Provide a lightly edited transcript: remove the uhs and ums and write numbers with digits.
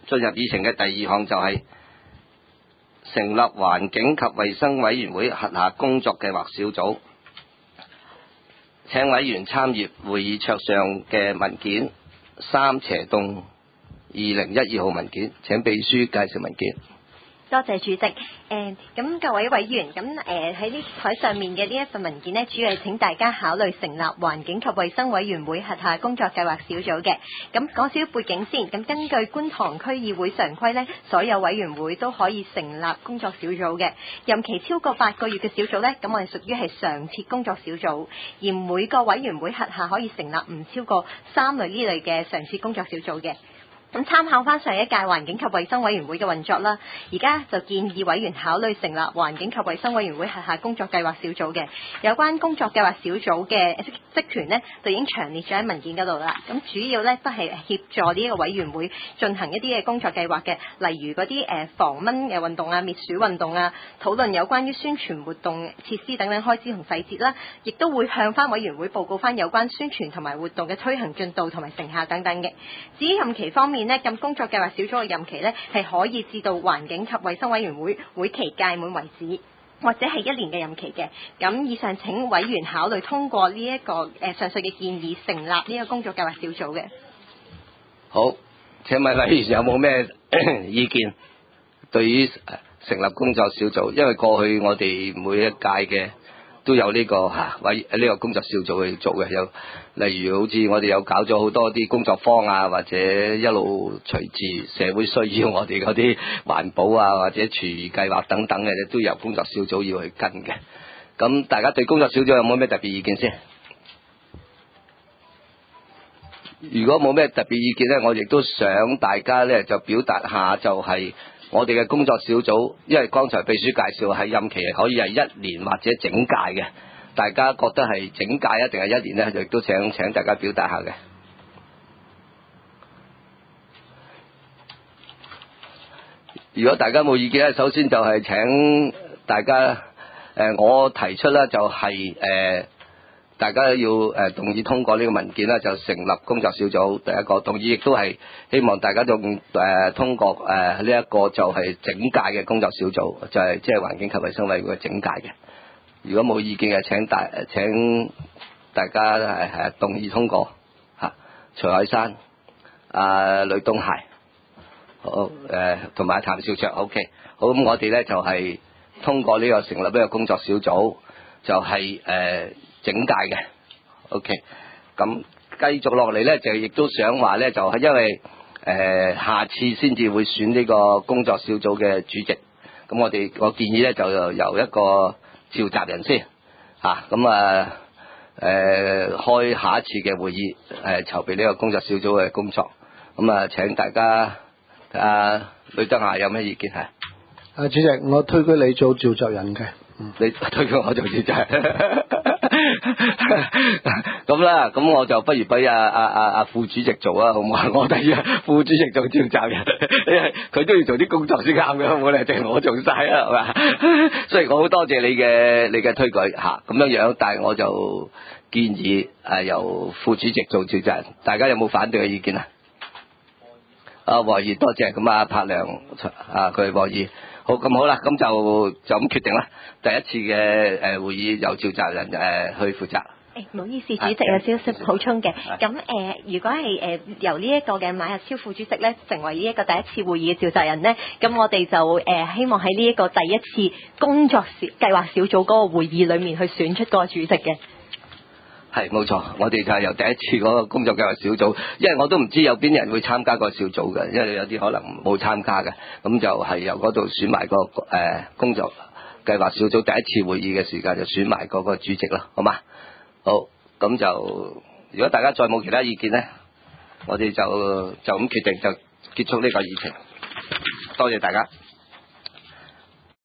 進入議程嘅第二項就係成立環境及衛生委員會轄下工作計劃小組，請委員參閱會議桌上嘅文件3/2012號文件，請秘書介紹文件。 多謝主席。咁各位委員，喺呢台上面嘅呢一份文件呢，主要係請大家考慮成立環境及衛生委員會轄下工作計劃小組嘅。咁講少少背景先。咁根據觀塘區議會常規呢，所有委員會都可以成立工作小組嘅。任期超過8個月嘅小組呢，咁我哋屬於係常設工作小組。而每個委員會轄下可以成立唔超過3類呢類嘅常設工作小組嘅。咁參考翻上一屆環境及衛生委員會嘅運作啦，而家就建議委員考慮成立環境及衛生委員會轄下工作計劃小組嘅。有關工作計劃小組嘅職權呢，就已經詳列咗喺文件嗰度啦。咁主要呢，都係協助呢一個委員會進行一啲嘅工作計劃嘅，例如嗰啲防蚊嘅運動啊、滅鼠運動啊，討論有關於宣傳活動設施等等開支同細節啦，亦都會向翻委員會報告翻有關宣傳同埋活動嘅推行進度同埋成效等等嘅。至於任期方面，咁工作計劃小組嘅任期呢，係可以至到環境及衛生委員會會期屆滿為止，或者係1年嘅任期嘅。咁以上請委員考慮通過呢一個上述嘅建議，成立呢個工作計劃小組嘅。 好，請問委員有冇咩意見對於成立工作小組？因為過去我哋每一屆嘅都有呢個呢個工作小組去做嘅，有例如好似我哋有搞咗好多啲工作坊啊，或者一路隨住社會需要，我哋嗰啲環保啊或者廚餘計劃等等嘅，都有工作小組要去跟嘅。咁大家對工作小組有冇咩特別意見先？如果冇咩特別意見呢，我亦都想大家呢就表達下，就係我哋嘅工作小組，因為剛才秘書介紹係任期可以係1年或者整屆嘅，大家覺得係整屆一定係1年呢，就亦都請大家表達下嘅。如果大家冇意見咧，首先就係請大家我提出啦，就係大家要動議通過呢個文件啦，就成立工作小組。第一個動議亦都係希望大家都通過呢一個就係整屆嘅工作小組，就係即係環境及衛生委員會整屆嘅。如果冇意見嘅，請大家係動議通過嚇。徐海山、呂東孩，好同埋譚少卓 ，OK。好，咁我哋咧就係通過呢個成立呢個工作小組，就係整屆嘅 ，OK。咁繼續落嚟咧，就亦都想話咧，就係因為下次先至會選呢個工作小組嘅主席。咁我建議咧，就由一個召集人先嚇，開下一次嘅會議，籌備呢個工作小組嘅工作。咁請大家睇下呂德華有咩意見係？ 主席，我推舉你做召集人嘅。 你推舉我做召集人。咁啦，咁我就不如俾副主席做啊，好唔好？我哋副主席做召集人，佢都要做啲工作先啱嘅，冇理由淨係我做晒啊，係嘛？所以我好多謝你嘅推舉嚇，咁樣，但係我就建議由副主席做召集人，大家有冇反對嘅意見啊？和議，多謝。咁柏良佢和議。好，咁好啦，咁就咁決定啦。第一次嘅會議由召集人去負責。 唔好意思，主席有少少補充嘅。咁如果係由呢一個嘅馬日超副主席咧，成為呢一個第一次會議嘅召集人咧，咁我哋就希望喺呢一個第一次工作計劃小組嗰個會議裏面去選出嗰個主席嘅。 係冇錯，我哋就係由第一次嗰個工作計劃小組，因為我都唔知有邊人會參加個小組嘅，因為有啲可能冇參加嘅，咁就係由嗰度選埋個工作計劃小組第一次會議嘅時間就選埋嗰個主席咯，好嘛？好，咁就如果大家再冇其他意見咧，我哋就咁決定就結束呢個議程，多謝大家。